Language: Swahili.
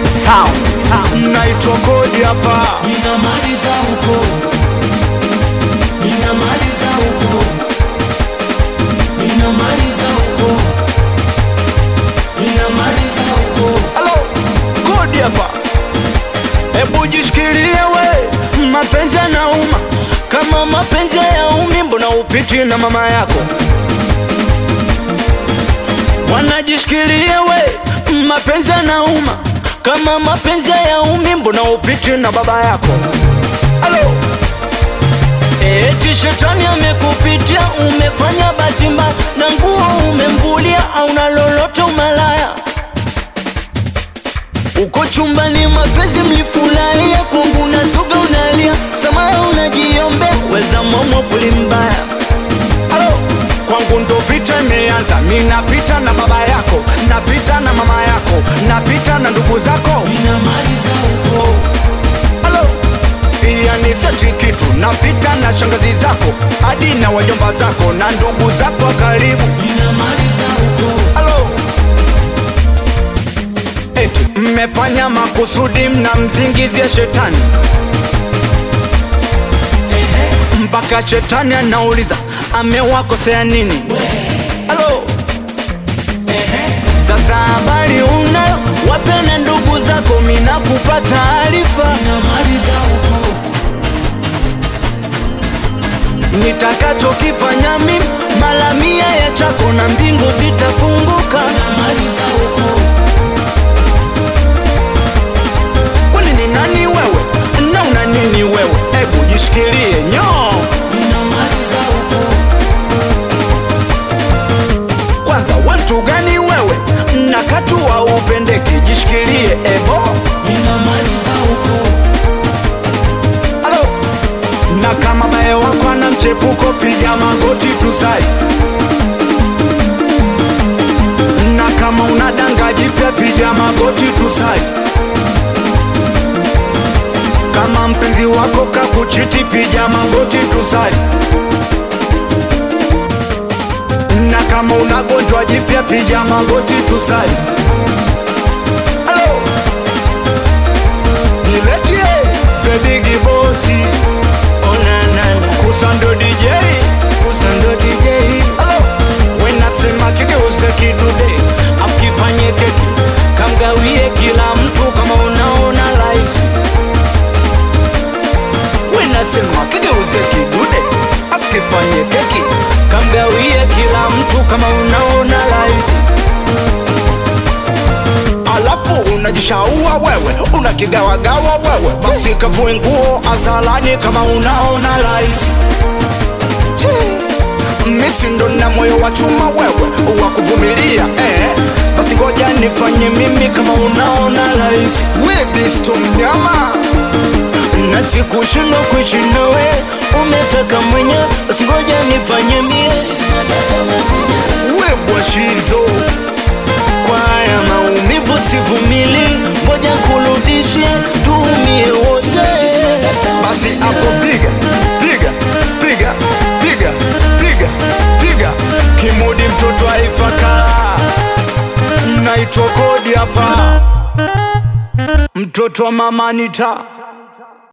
Sound naitwa Kodi hapa. Ninamaliza huko, ninamaliza huko, ninamaliza huko, ninamaliza huko. Hello, Kodi hapa. Hebu jishikilie we, mapenzi yanauma. Kama mapenzi hayaumi, mbona upiti na mama yako? Wanajishikilie we, mapenzi yanauma. Kama mapenzi hayaumi, mbona upiti na baba yako? Hello. Eti shetani amekupitia, umefanya bahati mbaya, na nguo umemvulia, au na lolote umalaya. Uko chumbani mapenzi mlifurahia, kwangu nazuga unalia, samaya unajiombe, weza momo puli mbaya. Hello. Kwangu ndo vita imeanza, mimi napita na baba yako, napita na mama yako, napita na ndugu zako. Ninamaliza huko. Hello. Pia ni sachi kitu, napita na shangazi zako, hadi na wajomba zako, na ndugu zako wa karibu. Ninamaliza huko. Hello. Eti mmefanya makusudi, mnamzingizia shetani, mpaka shetani anauliza amewakosea nini? Hello. Sasa habari unayo, wape na ndugu zako, mimi nakupa taarifa. Ninamaliza huko. Nitakachokifanya mimi mara 100 ya chako, na mbingu zitafunguka. Ninamaliza huko. Kwani ni nani wewe? Na una nini wewe? Hebu jishikilie nyo. Ninamaliza huko. Kwanza watu gani wewe? Na katu wa upendeki, jishikilie ebo. Ninamaliza huko. Hello. Na kama bae wako ana mchepuko, piga magoti tusai. Na kama unadanga jipya, piga magoti tusai. Kama mpenzi wako kakuchiti, piga magoti tusai. Na kama unagonjwa jipya, piga magoti tusai. Hello. Niletie Zedigi Bosi. Oh na na na. Kusando DJ, Kusando DJ. Hello. Wenasema kigeuze kidude, afkifanye keki, kamgawie kila mtu kama unaona rahisi. Wenasema kigeuze kidude, afkifanye keki, kamgawie kila mtu kama unaona rahisi. Alafu unajishaua wewe, unakigawagawa wewe, basi kavue nguo azalani kama unaona rahisi. Misi ndo na moyo wa chuma wewe, wa kuvumilia basi ngoja nifanye mimi kama unaona rahisi. We bisto mnyama, na sikushindwa kuishi nawe, umetaka mwenye, basi ngoja nifanye mie. We bwashizo, kwa haya maumivu sivumili, ngoja kurudishe tumie wote. Basi hapo piga, piga, piga, piga, piga, piga, Kimudi mtoto wa Ifakara. Naitwa Kodi hapa, mtoto wa Mama Anita.